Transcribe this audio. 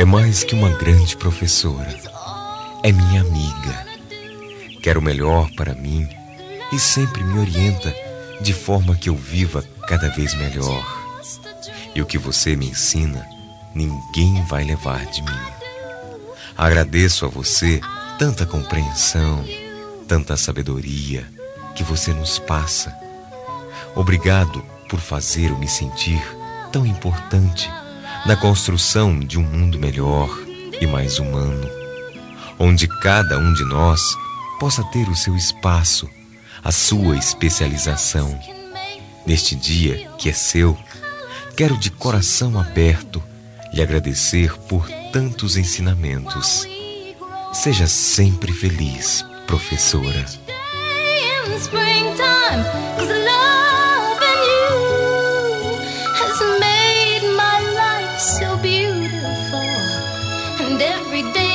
é mais que uma grande professora. É minha amiga. Quer o melhor para mim e sempre me orienta de forma que eu viva cada vez melhor. E o que você me ensina, ninguém vai levar de mim. Agradeço a você tanta compreensão, tanta sabedoria que você nos passa. Obrigado por fazer eu me sentir tão importante na construção de um mundo melhor e mais humano, onde cada um de nós possa ter o seu espaço, a sua especialização. Neste dia que é seu, quero de coração aberto lhe agradecer por tantos ensinamentos. Seja sempre feliz, professora. Every day